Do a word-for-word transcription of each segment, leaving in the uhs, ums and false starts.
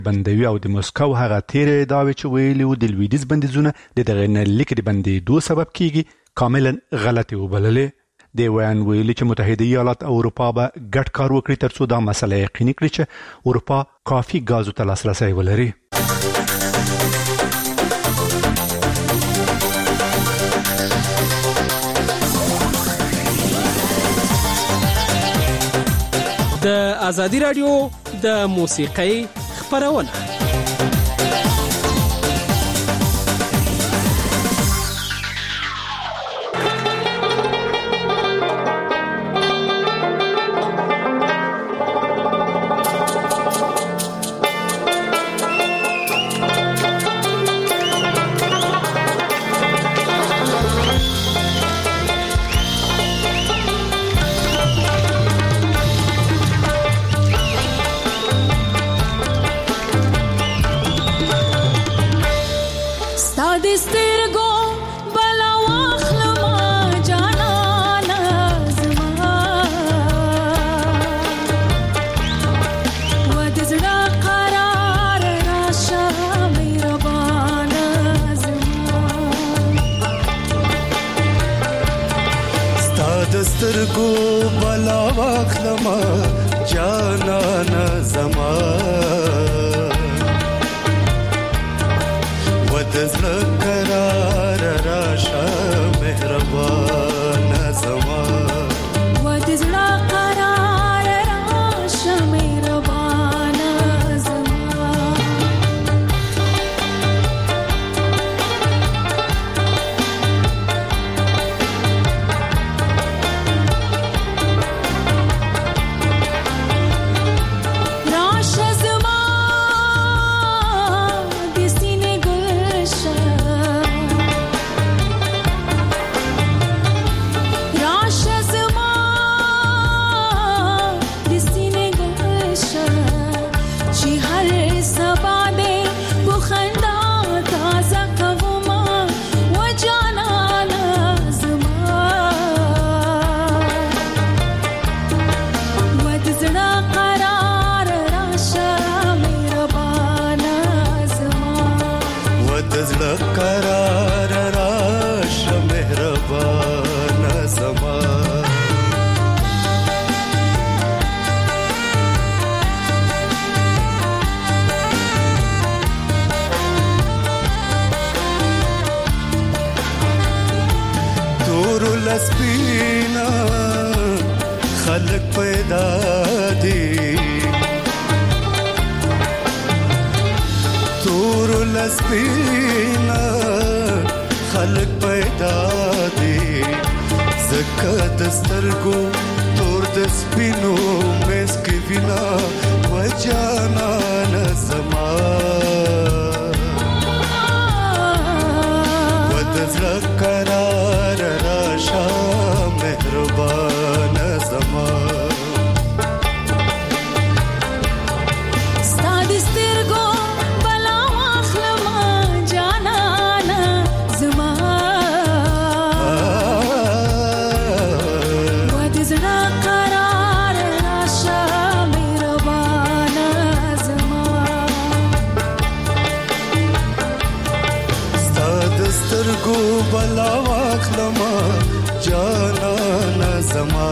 بندوي او د مسکو هغه تیرې ادعاوې چې ویلي وو د لویدیځ بندیزونه د دغه نړلیک د بندېدو سبب کیږي کاملا غلطې وبللې. د ویان ویلي چې متحده ایالات او اروپا به ګډ کار وکړي ترڅو دا مسله یقیني کړي چې اروپا کافي ګازو ته لاسرسی ولري. د ازادي رادیو د موسیقۍ خپرونه. سترګو بلا واخلما جانانا زما ودزړه قرار راشه مهربان زما ودزړه قرار راشه مهربان زما سپینا خلق پیدا دی تور لسپینا خلق پیدا دی زکه دسترګو تور د سپینو مسک وینا وجانا نظما ودزړه قرار راشه مهربان زما ستاد سترګو بلا واخلما جانانا زما ودزړه قرار راشه مهربان زما ستاد سترګو بلا واخلما جانانا زما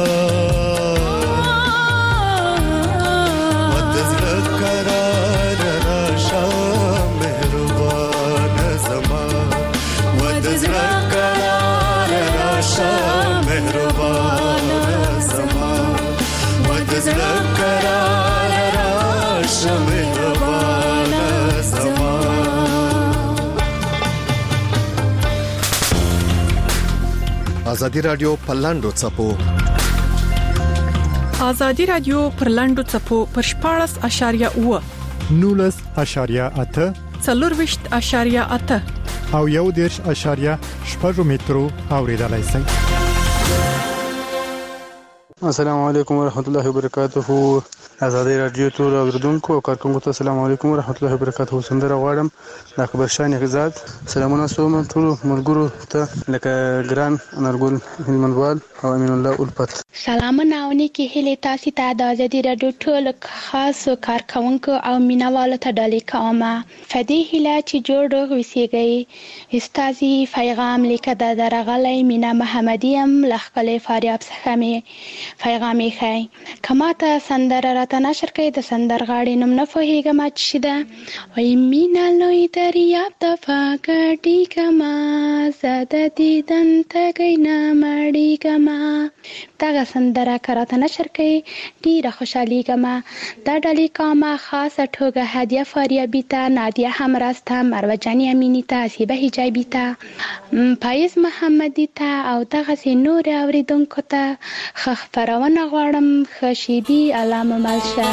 ودزړه قرار راشه مهربان زما ودزړه قرار راشه مهربان زما ودزړه قرار راشه مهربان زما. ازادي رادیو پرلاندو چپو ازادي رادیو پرلاندو چپو پر شپاړس اشاریه اوه نولس اشاریه اته څلورویشت اشاریه اته او یو دېرش اشاریه شپږ مترو اوریدلای شئ. السلام علیکم ورحمت الله وبرکاته. آزادي رادیو ټول اوریدونکو او کارکونکو ته السلام علیکم ورحمت الله وبرکاته. سندره غواړم د اکبر شاه نهزاد. سلامونه سوم ټول ملګرو ته لکه ګران انرګل هلمندوال او امین الله الفت. سلامونه او نیکی هیله تاسو ته د آزادي رادیو ټول خاص کارکونکو او مینوالو ته ډالۍ کوم. فدی هیله چې جوړ وسیږي استازي پیغام لیکه د درغلې مینا محمدیم لخکلې فاریاب څخه می پیغام یې خای کما ته سندره راته نشر کړي د سندرغاړي نوم نه فهیګم چې ده وای مینا لوی دریاب د فاګټی کما زده دیدن تګینا مړی کما دغه سندره راته نشر کړي ډیره خوشحالي کما دا ډالۍ کوم خاصه توګه هدیه فاریابی ته نادیه همراسته مروه جانی امینی ته سیبه حجابی ته پایز محمدی ته او دغه سي نور اوریدونکو ته خبرونه غواړم خشيبي علامه مالشه.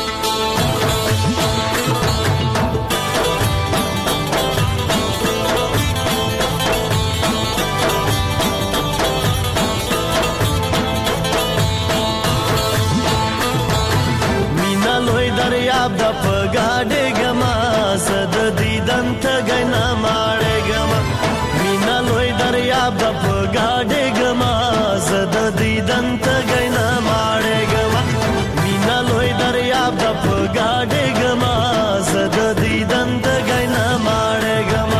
مینا لوی دریاب د پګاډه ګما زد دیدن ته غنا ماړه ګما مینا لوی دریاب د پګاډه ګما زد دیدن ته غنا ماړه ګما مینا لوی دریاب د پګاډه ګما زد دیدن ته غنا ماړه ګما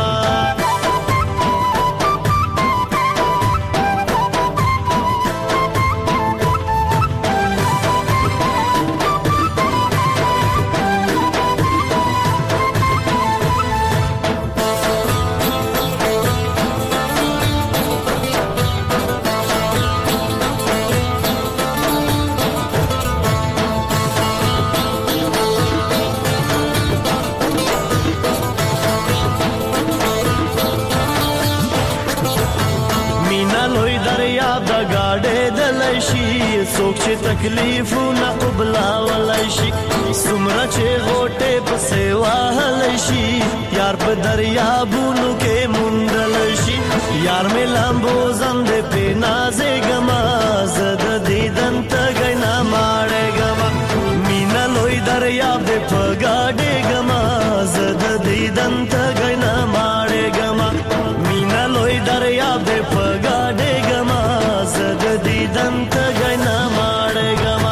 څوک چې تکلیفونه قبلا ولای شي سمره چې غوټه په سیوا هلای شي یار په دریابونو کې مونډل شي یار مې لامبو زند په نازې ګما زد دیدن ته غنا ماړه ګما مینا لوی دریاب په ګاډه ګما زد دیدن ته غنا ماړه ګما مینا لوی دریاب په ګاډه ګما زد دیدن ته غنا ماړه ګما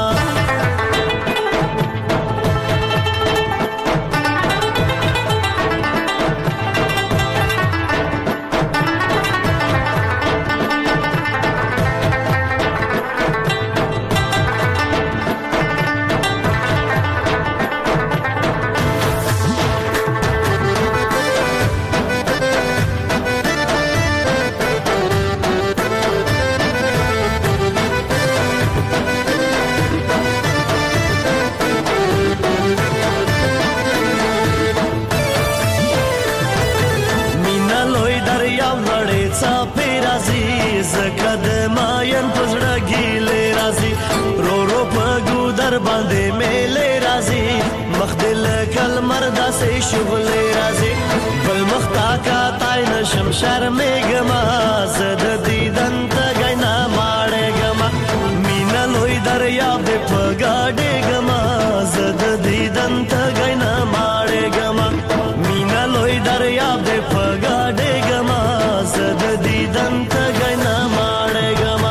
باندې میلې راځي مخدل کل مردا سي شغلې راځي بل مختا کا تای نشم شرمېګما زد دیدن ته غنا ماړېګما مینا لوی دریاب دې پګاډېګما زد دیدن ته غنا ماړېګما مینا لوی دریاب دې پګاډېګما زد دیدن ته غنا ماړېګما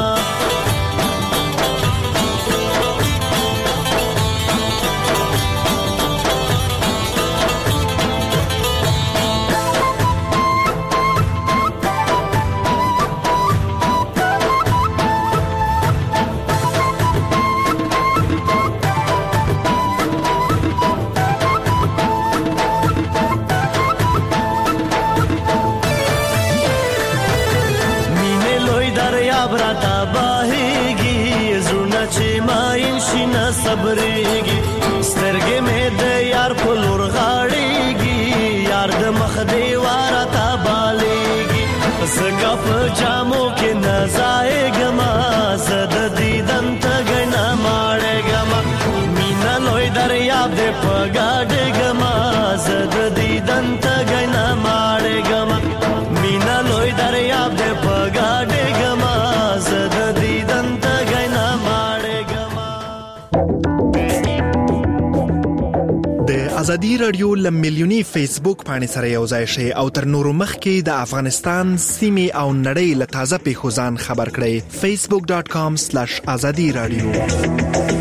صبرېږي سترګې مې د یار په لور غاړېږي یار د مخ دیواره تا بالېږي زګه په جامو کې نه ځایېږما زه د دیدن ته ګڼه ماړېږما مینا لوی دریاب دې په ګاډېږما زه د دیدن ته ګڼه ماړېږما مینا لوی دریاب دې په ګاډېږما زه د دیدن ته ګڼه ماړېږما ازادي رادیو ل میلیونی فیسبوک باندې سره یو ځای شي او تر نورو مخکې د افغانستان سیمې او نړۍ له تازه پیښو ځان خبر کړئ. facebook dot com slash azadi radio.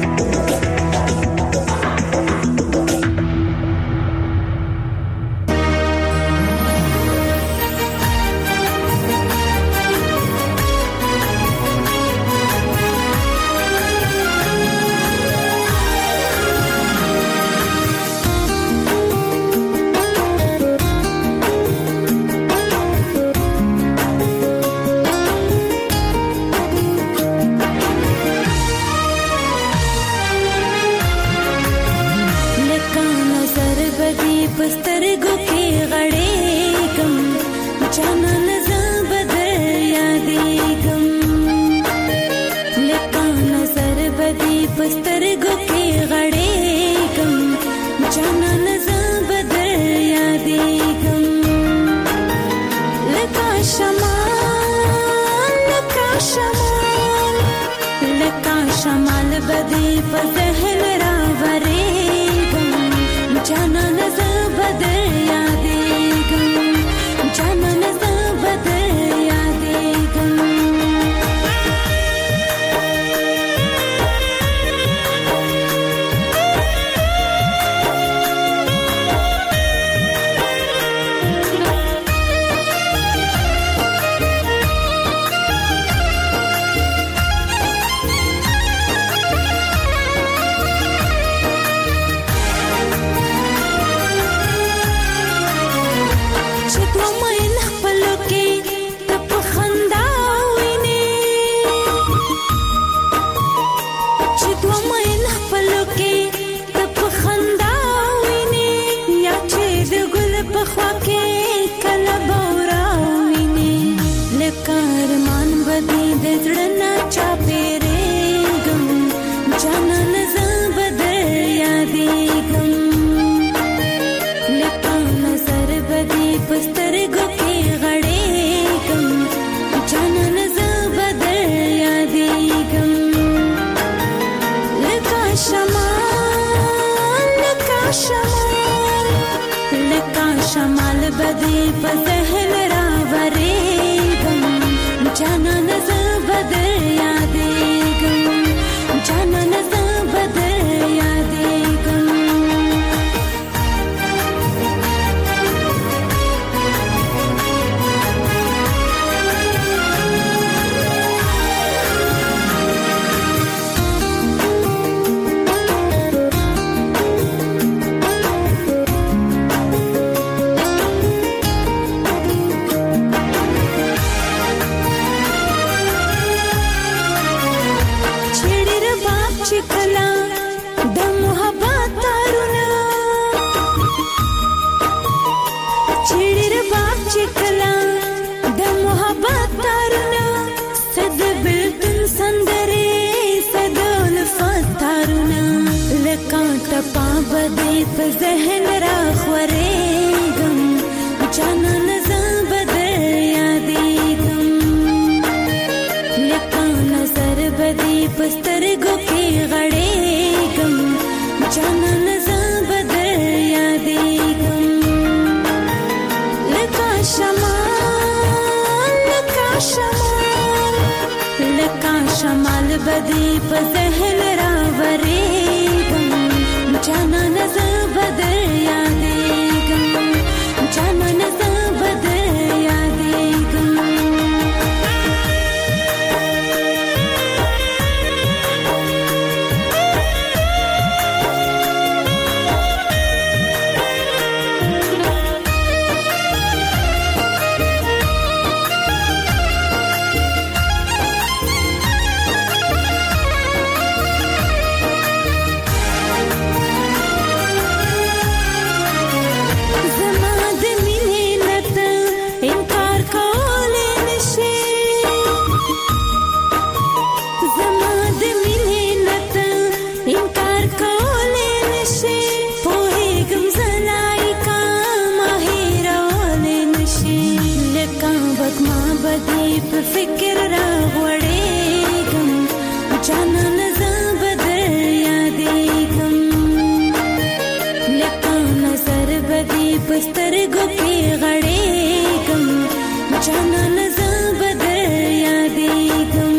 بدی پسترګو کې غړېږم جانان زه بدر یادېږم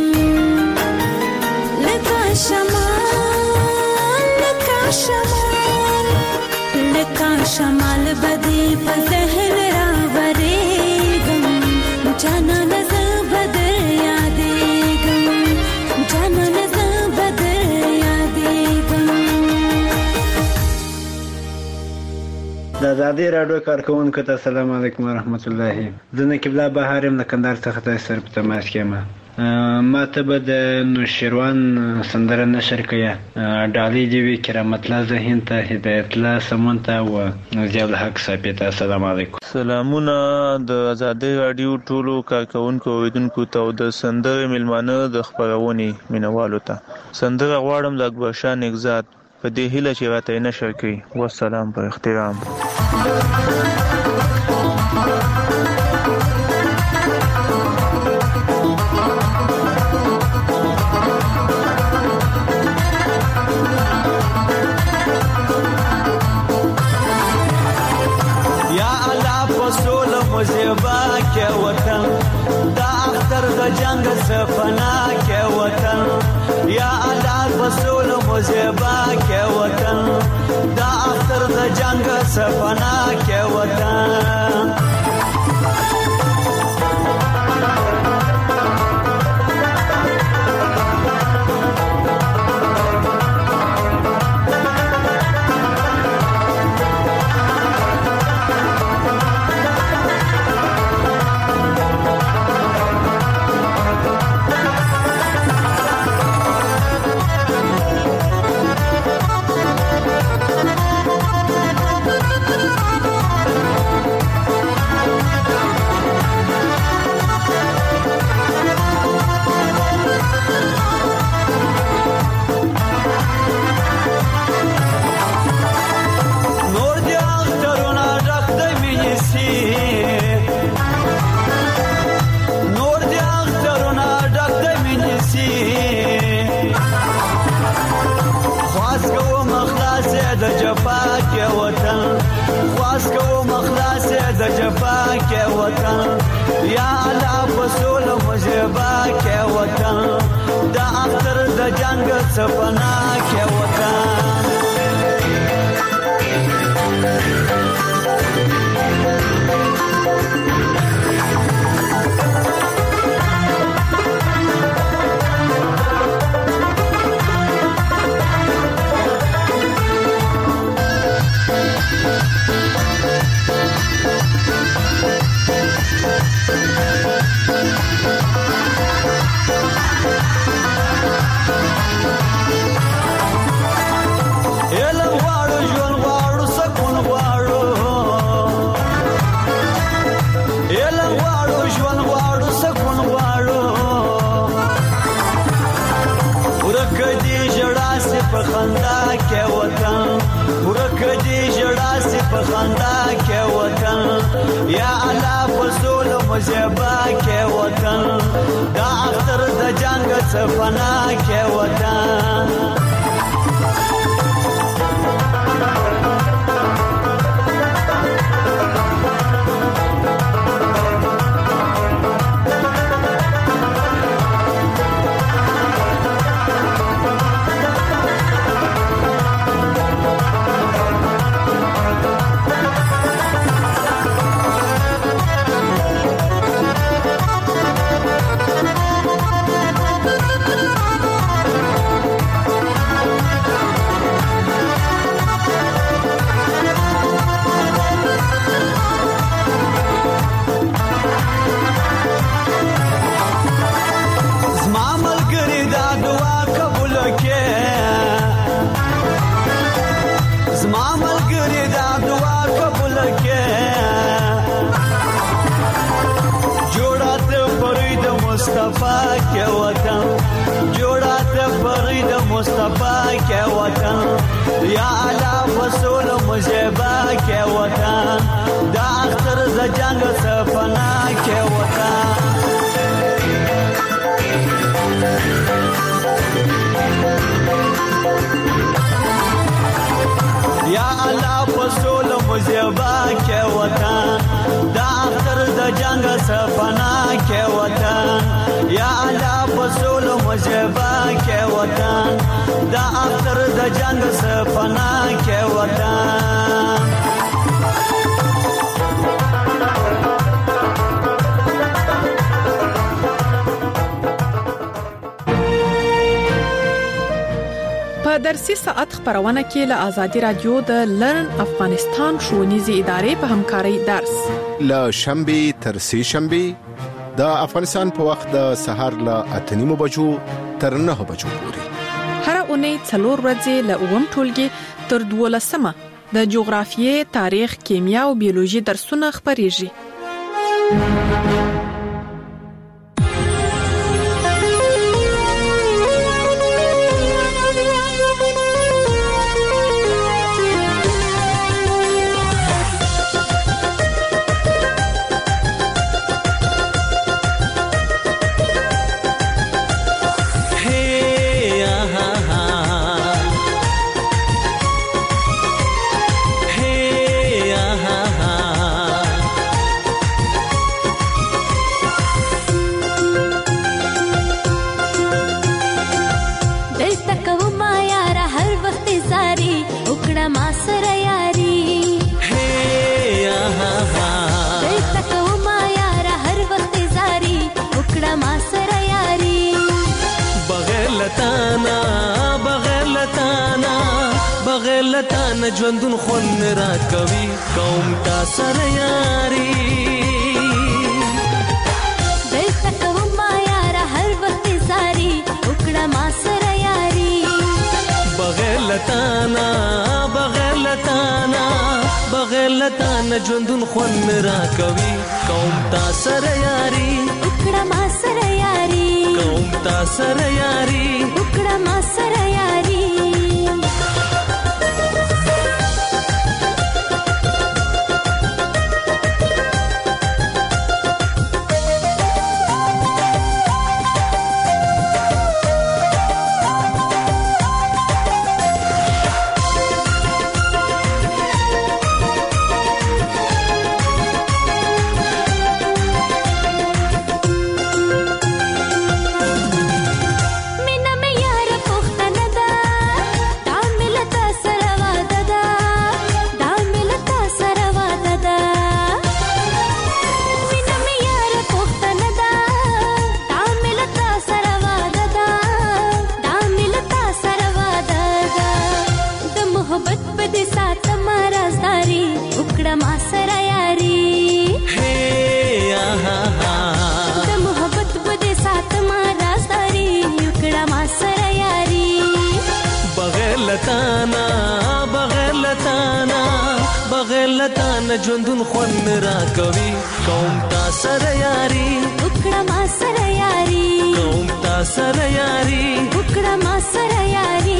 لکه شمال لکه شمال لکه شمال بدی په ذهن راورېږم جانان زه بدر یادېږم جانان زه بدر یادېږم. د ازادي راډیو کارکونکو ته السلام علیکم ورحمت الله. زه نقیب الله بهار یم د کندهار څخه تاسو سره په تماس کې یم. ما ته به د نوشیروان سندره نشر کړه ډالۍ دی وی کرامت الله ذهن ته هدایت الله سمون ته او ضیاء الحق صاحب ته السلام علیکم. سلامونه د ازادي راډیو ټولو کارکونکو اوریدونکو ته او د سندره ملمانه د خبرونې مینوالو ته سندره غواړم د اکبر شاه نگزاد په دې هیله چې راته نشر کړي. والسلام په احترام. مزیبا کې وطن دا اختر د جنگ سفنا کې وطن یا الله رسول مزیبا کې وطن دا اختر د جنگ سفنا کې وطن. یا الله رسول مزیبا کې وطن دا اختر د جنگ سفنا کې وطن. خندا کې وطن ورکه دې جړا سي په خندا کې وطن یا الله فضل مزيبا کې وطن دا اختر د جنگ سفنا کې وطن. مصطفی کے وطن جوڑا تے فرید مصطفی کے وطن یا اعلی رسول مجیبا کے وطن دا اختر ز جنگ سفنا کے وطن. یا اللہ رسول مزیبا کې وطن دا اختر د جنگ سپنا کې وطن یا الله پسول مزیبا کې وطن دا اختر د جنگ سپنا کې وطن په درسي ساعت خبرونه کې له آزادي رادیو د لرن افغانستان ښوونیزې ادارې په همکارۍ درس له شنبه تر سه شنبه د افغانستان په وخت د سحر له اته نیمو بجو تر نه بجو پورې هر اونۍ څلور ورځې له اووم ټولګي تر دولسمه د جغرافیې، تاریخ، کیمیا او بیولوژي درسونه خبريږي. ژوندون خون را کوي قوم تا سره یاري دلته کوم ما یار هر وخت ساري وکړه ما سره یاري بغیر لتانا بغیر لتانا بغیر لتانا ژوندون خون را کوي قوم تا سره یاري وکړه ما سره یاري قوم تا سره یاري وکړه ما سره یاري ژوندون خون را کوي قوم تا سره یاري وکړه ما سره یاري قوم تا سره یاري وکړه ما سره یاري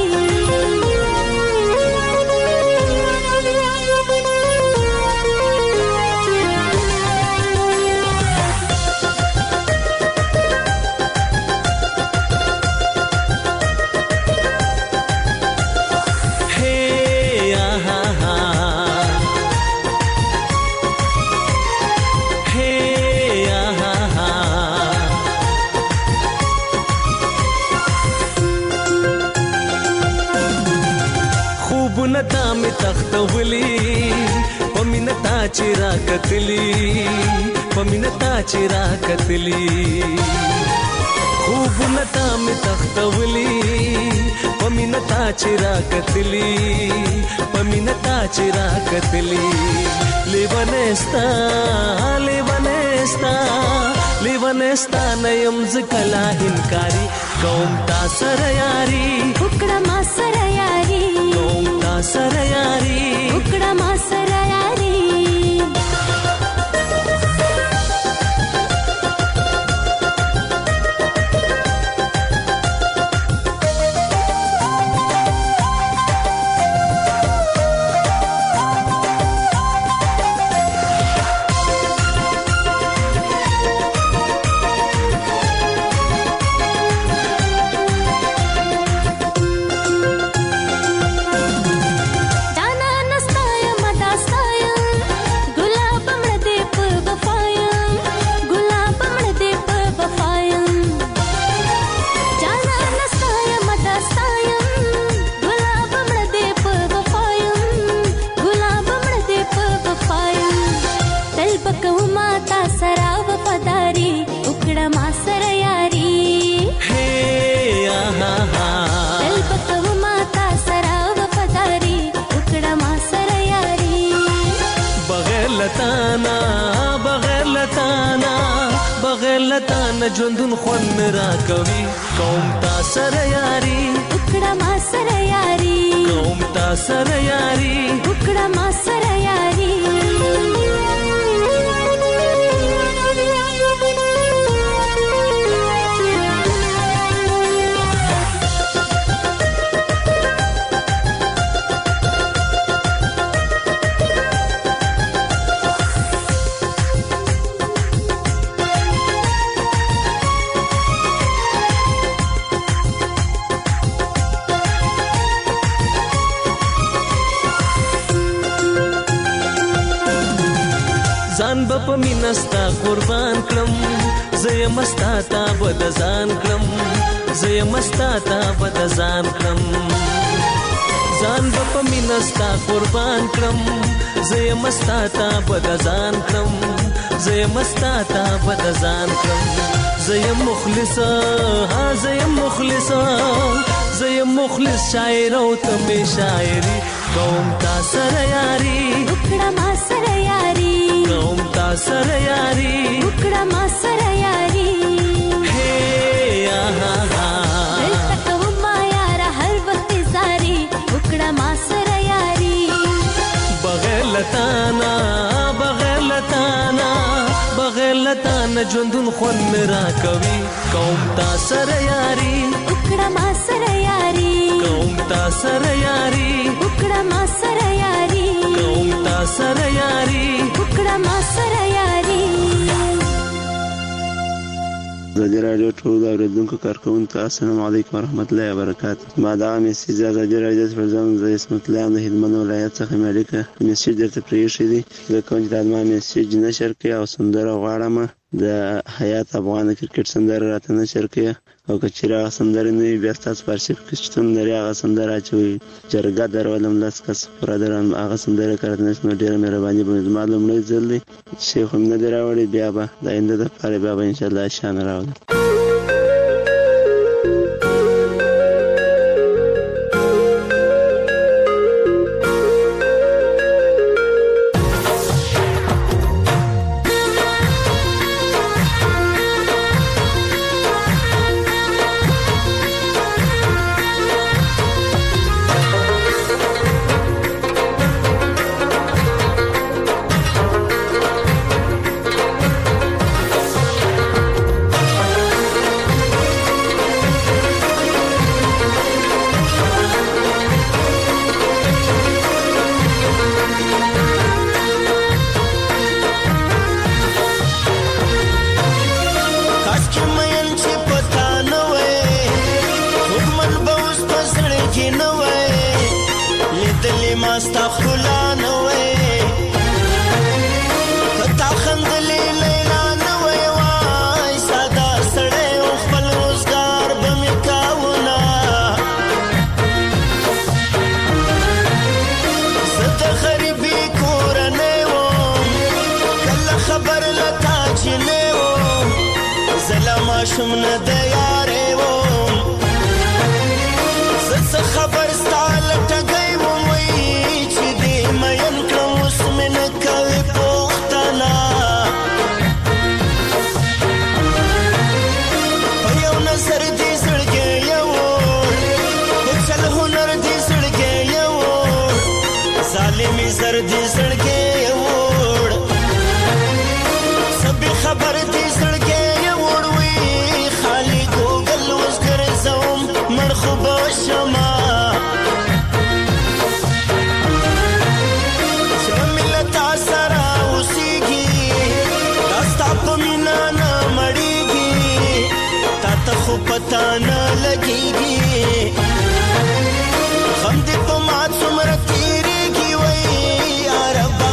نتا می تختولی پمینتا چیرا کتلی پمینتا چیرا کتلی خوب نتا می تختولی پمینتا چیرا کتلی پمینتا چیرا کتلی لیونستا لیونستا لیونستا نیم زکلا هنکاری قوم تا سره یاري وکړه ما سره یاري قوم تا سره یاري وکړه ما سره یاري دانا نستا یم لتانا بغیر لتانا بغیر لتانا ژوندون خوند را کوي کوم تا سره یاري وکړه ما سره یاري کوم تا سره یاري وکړه ما سره یاري ځان به په مینه ستا قربان کړم زه یم ستا ته به د ځان کړم زه یم ستا ته به د ځان کړم ځان به په مینه ستا قربان کړم زه یم ستا ته به د ځان کړم زه یم ستا ته به د ځان کړم زه یم مخلصه ها زه یم مخلصه زه یم مخلص شاعر او ته مې شاعري کوم تا سره یاري وکړه ما سره یاري کوم تا سره یاري وکړه ما سره یاري هي آها ها دلته کوم ما یار هر وخت زاري وکړه ما سره یاري بغیر لتانا بغیر لتانا بغیر لتانا ژوندون خوند را کوي کوم تا سره یاري وکړه ما سره یاري کوم تا سره یاري وکړه ما سره یاري کوم تا سره یاري وکړه ما سره یاري ازادي راډیو ټول اوریدونکو کارکونکو السلام علیکم ورحمت الله وبرکاته ما دا میسج ازادي راډیو پر ځان د اسمت الله د هلمند ولایت څخه ملکه میسج درته پریښی دی د کوم د ما میسج نشر کې او سندره غواړم د حیات افغان کرکټ سندره راته نشر کې او کچېره سندره نه بیا تاسو پرشپ کې شتون لري هغه سندره چې جرګه درولم لاس کس پر درن هغه سندره کړنه نشم ډیره مهرباني به معلوم نه ځلې شیخ هم نه دراوړي بیا به د آینده لپاره بیا به ان شاء الله شان راوړي شمنه د یارې وم زه څه خبر ستا له ټګۍ وم وایي چې دې مین کړم اوس مې نه کوې پوښتنه په یو نظر دې زړګی یوړ په چل هنر دې زړګی یوړ ظالمې زر دې زړګی یوړ څه بې خبر دې زړګی خو بشما زړه مې له تا سره اوسېږي دا ستا په مینه نه مړېږي تا ته خو پته نه لګېږي غم دې په ما څومره تېرېږي وایي یا ربه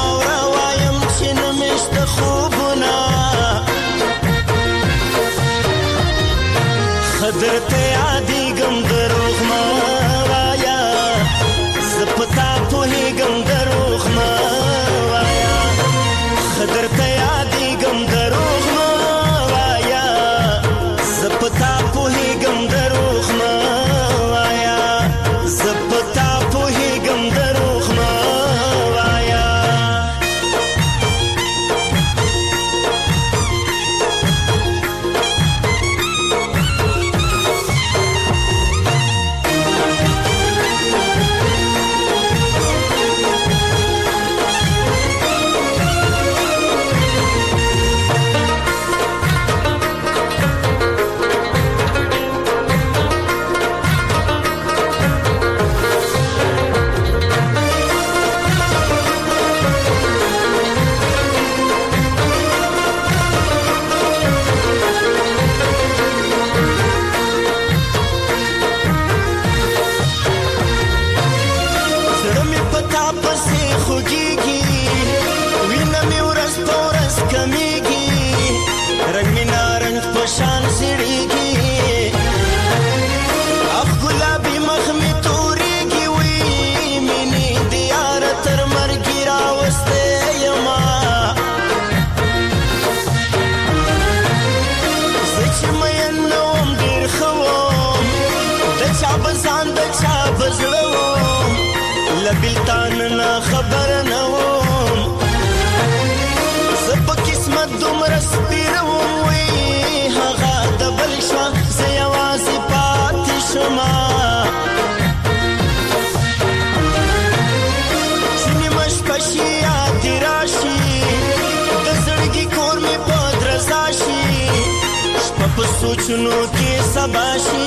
په سوچونو کې سبا شي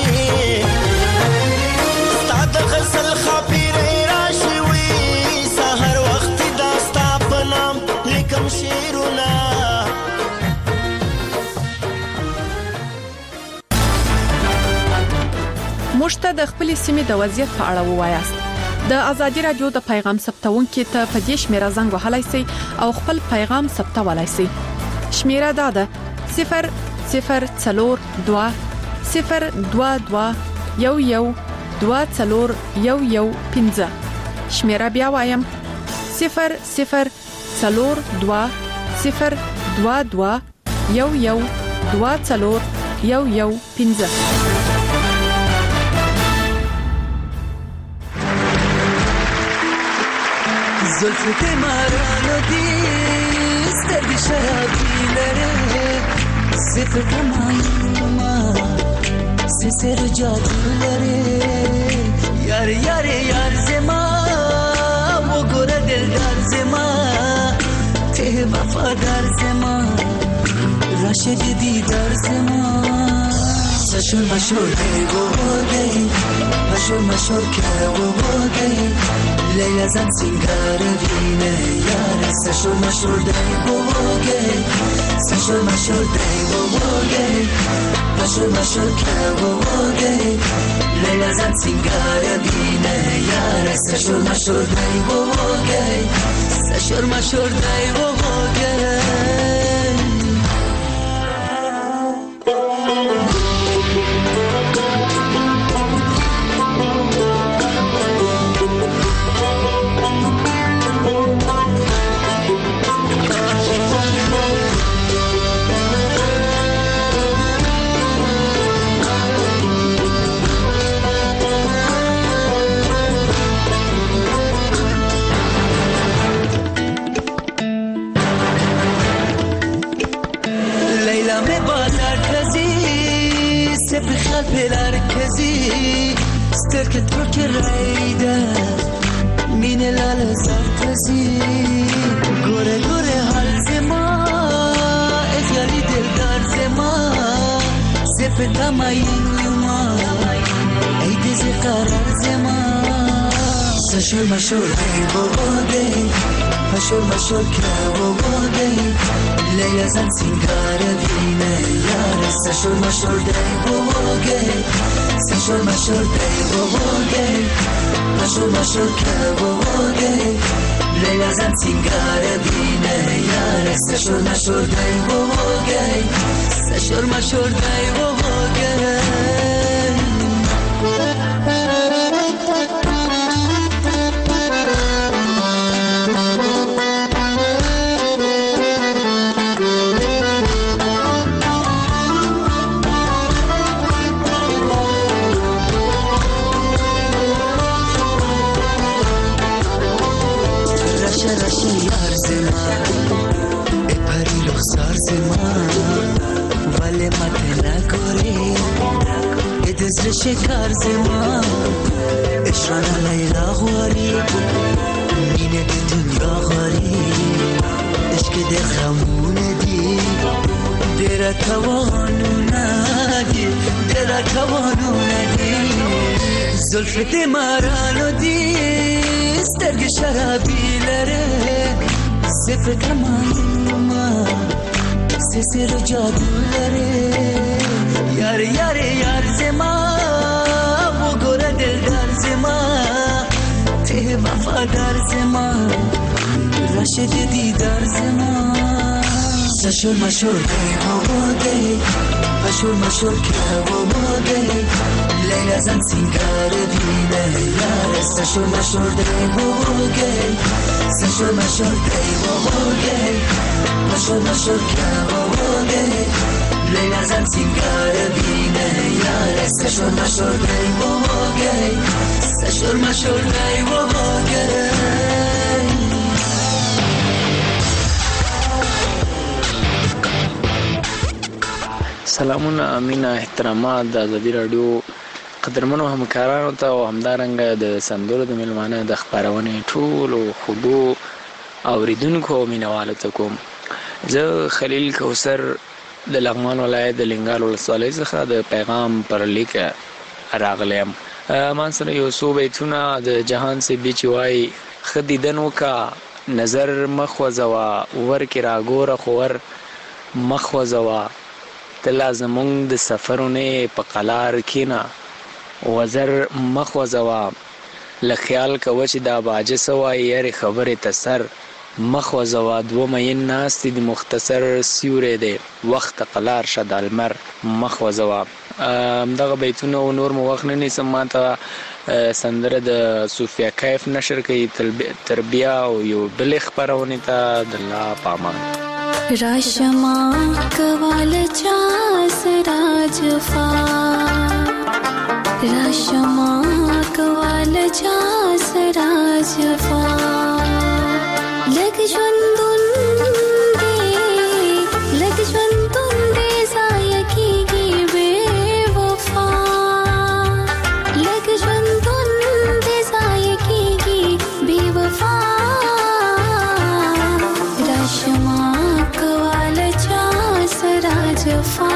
ستا د غزل خاپیرې راشي وي سحر وخت دا ستا په نام لیکم شعرونه موږ ته د خپل سیمې د وضعیت په اړه ووایاست. د ازادي رادیو د پیغام ثبتونکو ته په دې شمیره زنګ وهلای شئ او خپل پیغام ثبتولای شئ. شمیره دا ده صفر صفر څلور دوه صفر دوه دوه یو یو دوه څلور یو یو پنځه. شمیره بیا وایم صفر صفر څلور دوه صفر دوه دوه یو یو دوه څلور یو یو پنځه. زلفت مرانو دی سترگی شرابی لره صفر تمایما سسر جادو لره یار یار یار زما و گره دلدار زما ته وفادار زما راشد دیدار زما مشور مشور گئی و گئی مشور مشور که و گئی لیلا زن سنگار وینه یار سشور مشور دی و گئی سشور مشور دی و گئی مشور مشور که و گئی لیلا زن سنگار وینه یار سشور مشور دی و گئی سشور مشور دی و گئی. بخل بلاركزي ستركت بك الرعيدة من الالزار تزي غوري غوري هال زما اخيالي دلدار زما زفتا ماين يوما ايدي زي قرار زما سشور مشور هاي بوغودي مشور مشور كاو بوغودي ليلة زن سنگار بينا يار سشور مشور داي بوغودي سشور مشور داي بوغودي مشور مشور كاو بوغودي ليلة زن سنگار بينا يار سشور مشور داي بوغودي سشور مشور داي بوغودي. شکر زمان اشران لیلا غواری مینه دی دنیا غواری عشق دی خمونه دی دیره توانو ندی دیره توانو ندی زلفت مرانو دی سترگ شرابی لره صفت مایما سسر جادو لره یار یار یار زما و گره دلدار زما ته وفادار زما راشد دیدار زما سشور مشور دی و دی مشور مشور که و دی لیلا زن سنگار بینه یار سشور مشور دی و دی سشور مشور دی و دی مشور مشور که و دی لیلا زن سنگار بینه یار سشور مشور دی و دی سشور مشور دی و دی. سلامونه امینه احترامات د ازادي رادیو قدرمنو همکارانو ته او همدارنګه د سندرو د ملمانه د خبرونه ټول او خودو اوریدونکو مینوالو ته کوم. زه خلیل کوثر د لغمان ولایت د لنګال ولسوالۍ څخه د پیغام پر لیک راغلی یم. ما سره یو څو بیتونه د جهان سیبي چې وایي ښه دیدن وکړه نظر مخ وځوه ورکې راګوره خو ور مخ وځوه ته لا زمونږ د سفرونه په قلار کښېنه وزر مخ وځوه له خیال کوه چې دا باجه څه وایي یارې خبرې ته سر مخ وځوه دوه مین ناستې د مختصر سیوری دی وخت قلار شه د المر مخ وځوه. همدغه بیتونه او نور مو وخت نه نیسم. ما ته سندره د صوفیا کیف نشر کوي تربیه او یو بلې خپرونې ته د الله په امان. راشما کوال چا سرا جفا راشما کوال چا سرا جفا لگ ژوندون دې لگ ژوندون دې ضایع کېږي بې وفا لگ ژوندون دې ضایع کېږي بې وفا راشما کوال چا سرا جفا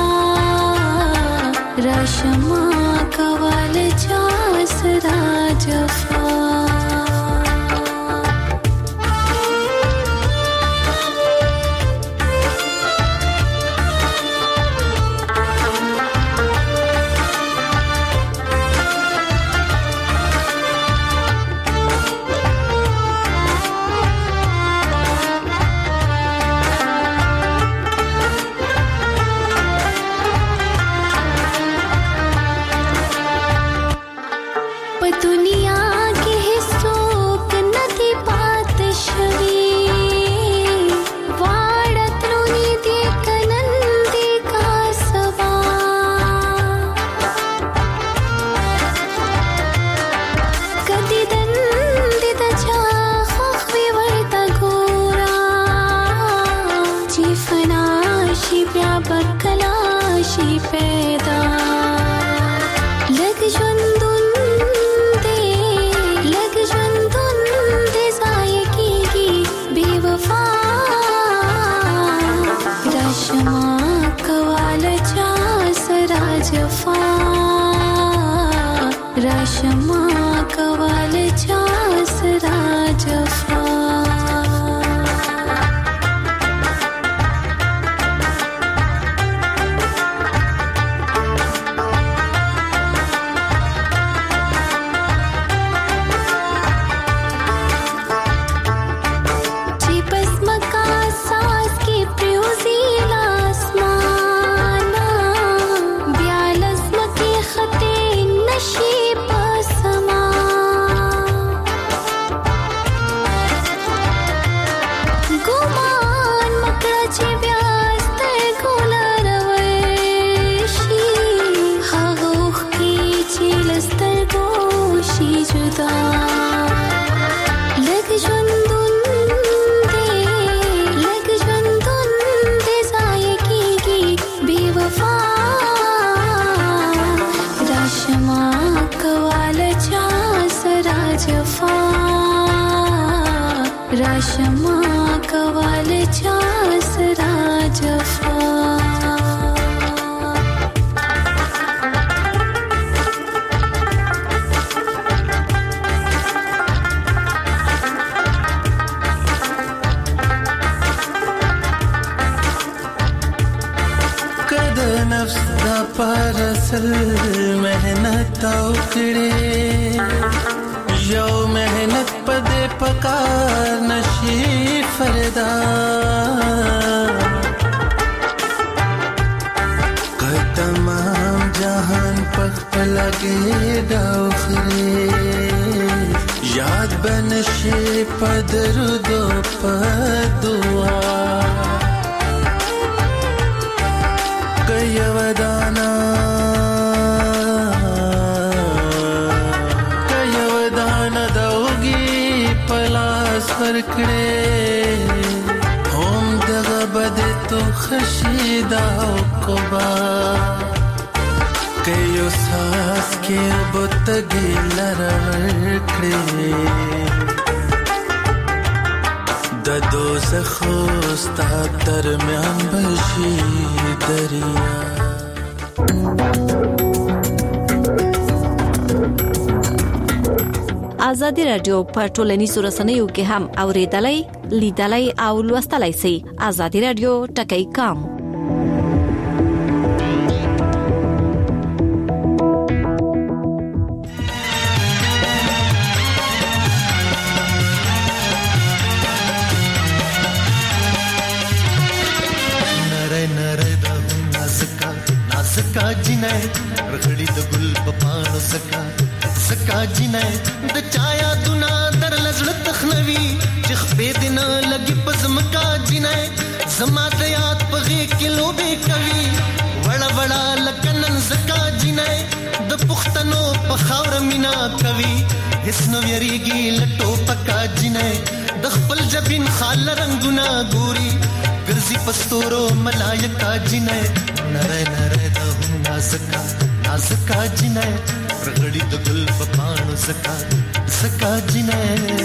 راشما کوال چا سرا جفا. د دوزخ ستا درمیان بشي دریا. ازادي رادیو په ټولنیزو رسنیو کې هم اوریدلای، لیدلای او لوستلای شئ. ازادي رادیو ټکی کام. सका जिने रखड़ी द गुल पपानो सका सका जिने द चाया दुना दर लजल तखनवी चिख पे दिन लगी पजम का जिने जमा दयात पगे किलो बे कवि वड़ा वड़ा लकनन सका जिने द पुख्तनो पखावर मिना कवि हिस्नो यरीगी लटो पका जिने द खपल जबिन खाल रंगुना गोरी गर्जी पस्तोरो मलायका जिने नरे नरे नाज़का नाज़का जिने रगड़ी द गुल पपानो सका सका जिने.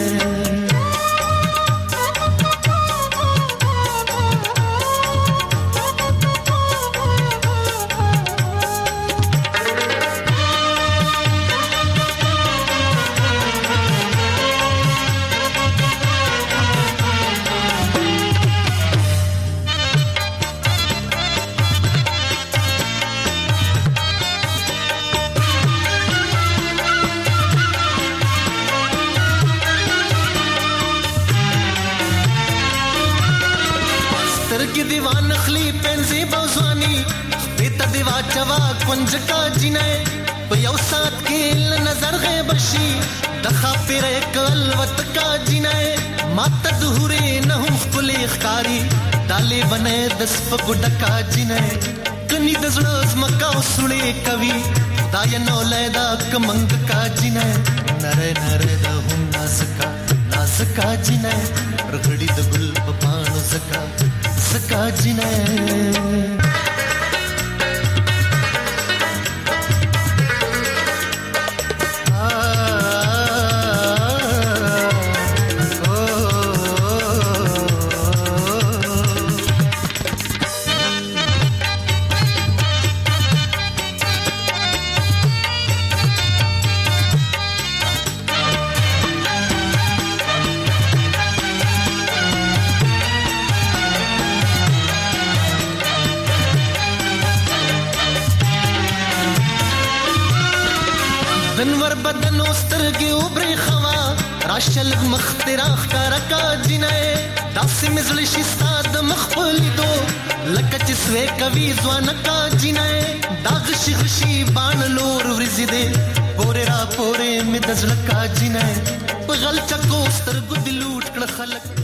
दीवान खली पेंजी बौजवानी बेता दीवा चवा कुंज का जिने पयौ साथ के नजर गए बशी दखा पेरे कलवत का जिने मात दुहरे नहुम कुले खकारी डाले बने दस पगुड का जिने कनी दजड़ोज मक्का सुने कवि दायनो लेदा कमंग का जिने नरे नरे दहुम नाज़का नाज़का जिने रगड़ी द गुल पपानो सका सका जिने. दनवर बदन उस्तरगे उबरे खवा राशल मख्तराख करका जिने दास मिजल शिस्ताद मखबली दो लकच स्वे कवि जवान का जिने दाग शिखशी बाण लोर वृजिदे पोरे रा पोरे में दजल का जिने पगल चको उस्तर गुद लूट कर खलक